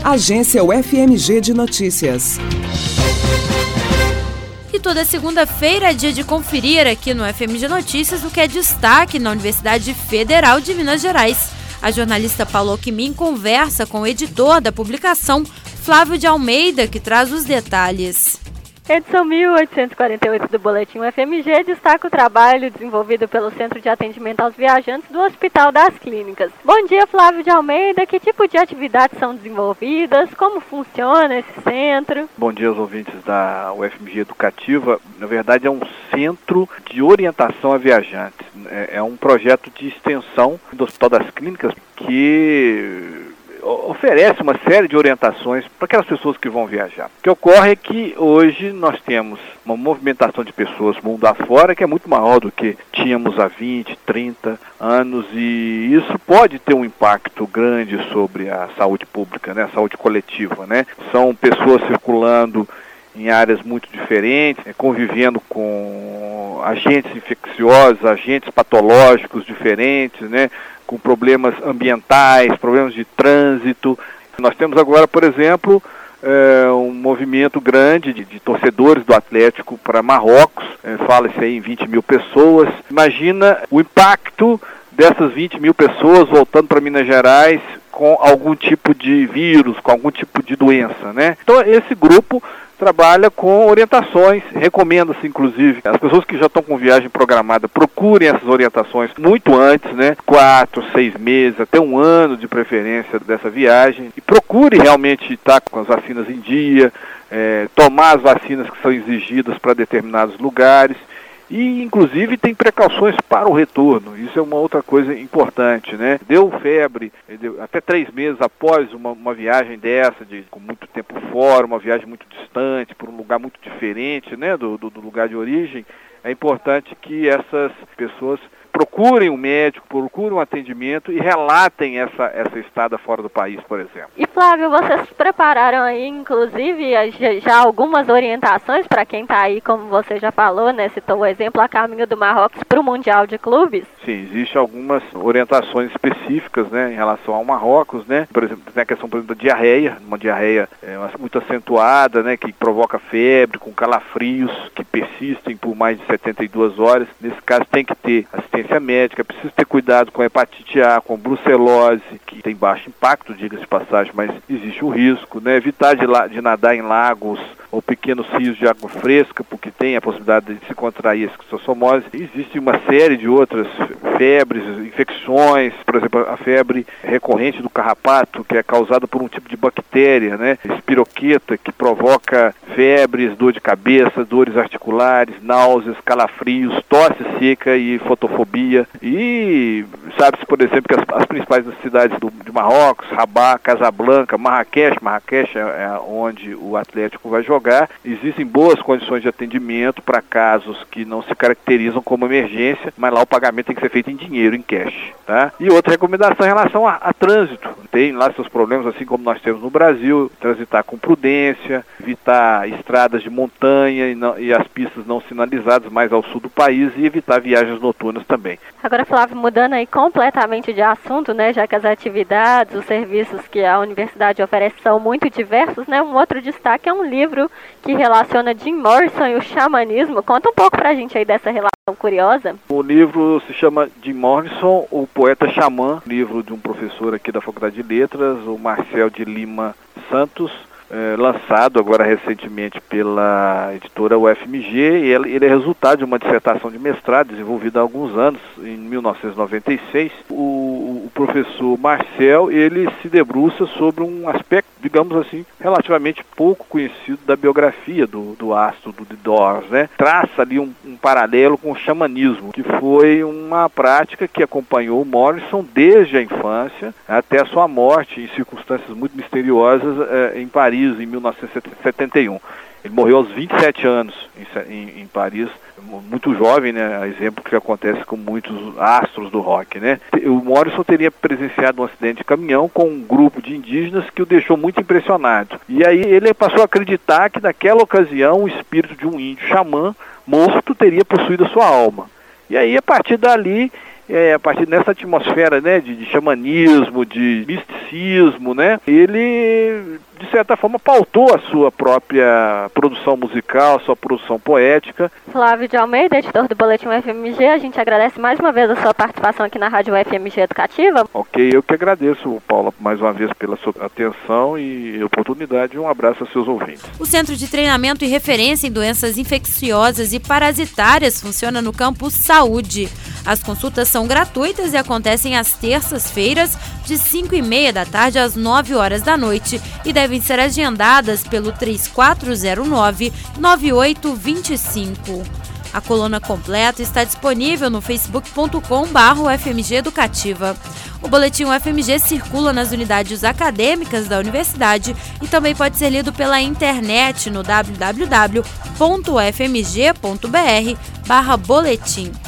Agência UFMG de Notícias. E toda segunda-feira é dia de conferir aqui no UFMG Notícias o que é destaque na Universidade Federal de Minas Gerais. A jornalista Paula Alckmin conversa com o editor da publicação, Flávio de Almeida, que traz os detalhes. Edição 1848 do Boletim UFMG destaca o trabalho desenvolvido pelo Centro de Atendimento aos Viajantes do Hospital das Clínicas. Bom dia, Flávio de Almeida. Que tipo de atividades são desenvolvidas? Como funciona esse centro? Bom dia aos ouvintes da UFMG Educativa. Na verdade, é um centro de orientação a viajantes. É um projeto de extensão do Hospital das Clínicas que oferece uma série de orientações para aquelas pessoas que vão viajar. O que ocorre é que hoje nós temos uma movimentação de pessoas mundo afora que é muito maior do que tínhamos há 20, 30 anos, e isso pode ter um impacto grande sobre a saúde pública, né, a saúde coletiva, né? São pessoas circulando em áreas muito diferentes, convivendo com agentes infecciosos, agentes patológicos diferentes, né, com problemas ambientais, problemas de trânsito. Nós temos agora, por exemplo, um movimento grande de torcedores do Atlético para Marrocos, fala-se aí em 20 mil pessoas. Imagina o impacto dessas 20 mil pessoas voltando para Minas Gerais com algum tipo de vírus, com algum tipo de doença, né? Então esse grupo trabalha com orientações, recomenda-se inclusive as pessoas que já estão com viagem programada procurem essas orientações muito antes, né? 4, 6 meses, até um ano de preferência dessa viagem, e procure realmente estar com as vacinas em dia, tomar as vacinas que são exigidas para determinados lugares. E, inclusive, tem precauções para o retorno. Isso é uma outra coisa importante, né? Deu febre, até 3 meses após uma viagem dessa, com muito tempo fora, uma viagem muito distante, por um lugar muito diferente, né, do lugar de origem, é importante que essas pessoas procurem um médico, procurem um atendimento e relatem essa estada fora do país, por exemplo. E Flávio, vocês prepararam aí, inclusive, já algumas orientações para quem está aí, como você já falou, né? Citou o exemplo, a caminho do Marrocos para o Mundial de Clubes? Sim, existem algumas orientações específicas, né, em relação ao Marrocos, né? Por exemplo, tem a questão, por exemplo, da diarreia, uma diarreia muito acentuada, né, que provoca febre, com calafrios que persistem por mais de 72 horas. Nesse caso tem que ter assistência médica, precisa ter cuidado com a hepatite A, com brucelose, que tem baixo impacto, diga-se de passagem, mas existe o risco, né? Evitar de nadar em lagos ou pequenos rios de água fresca, porque tem a possibilidade de se contrair a esquistossomose. Existe uma série de outras febres, infecções, por exemplo, a febre recorrente do carrapato, que é causada por um tipo de bactéria, né? Espiroqueta, que provoca febres, dor de cabeça, dores articulares, náuseas, calafrios, tosse seca e fotofobia. E sabe-se, por exemplo, que as principais cidades de Marrocos, Rabat, Casablanca, Marrakech é onde o Atlético vai jogar. Existem boas condições de atendimento para casos que não se caracterizam como emergência, mas lá o pagamento tem que ser feito em dinheiro, em cash, tá? E outra recomendação em relação a trânsito. Tem lá seus problemas, assim como nós temos no Brasil, transitar com prudência, evitar estradas de montanha e as pistas não sinalizadas mais ao sul do país, e evitar viagens noturnas também. Agora, Flávio, mudando aí completamente de assunto, né, já que as atividades, os serviços que a universidade oferece são muito diversos, né, um outro destaque é um livro que relaciona Jim Morrison e o xamanismo. Conta um pouco pra gente aí dessa relação curiosa. O livro se chama Jim Morrison, o poeta xamã, livro de um professor aqui da Faculdade de Letras, o Marcel de Lima Santos, lançado agora recentemente pela editora UFMG, e ele é resultado de uma dissertação de mestrado desenvolvida há alguns anos, em 1996. O professor Marcel, ele se debruça sobre um aspecto, digamos assim, relativamente pouco conhecido da biografia do astro, do The Doors, né? Traça ali um paralelo com o xamanismo, que foi uma prática que acompanhou o Morrison desde a infância até a sua morte, em circunstâncias muito misteriosas, em Paris, em 1971. Ele morreu aos 27 anos em Paris, muito jovem, né? Exemplo que acontece com muitos astros do rock, né? O Morrison teria presenciado um acidente de caminhão com um grupo de indígenas que o deixou muito impressionado. E aí ele passou a acreditar que naquela ocasião o espírito de um índio xamã morto teria possuído a sua alma. E aí, a partir dali, a partir dessa atmosfera, né, de xamanismo, de misticismo, né, ele, de certa forma, pautou a sua própria produção musical, a sua produção poética. Flávio de Almeida, editor do Boletim UFMG, a gente agradece mais uma vez a sua participação aqui na Rádio UFMG Educativa. Ok, eu que agradeço, Paula, mais uma vez pela sua atenção e oportunidade. Um abraço aos seus ouvintes. O Centro de Treinamento e Referência em Doenças Infecciosas e Parasitárias funciona no campus Saúde. As consultas são gratuitas e acontecem às terças-feiras, de 5h30 da tarde às 9 horas da noite, e devem ser agendadas pelo 3409-9825. A coluna completa está disponível no facebook.com/UFMG Educativa. O Boletim UFMG circula nas unidades acadêmicas da universidade e também pode ser lido pela internet no www.ufmg.br/boletim.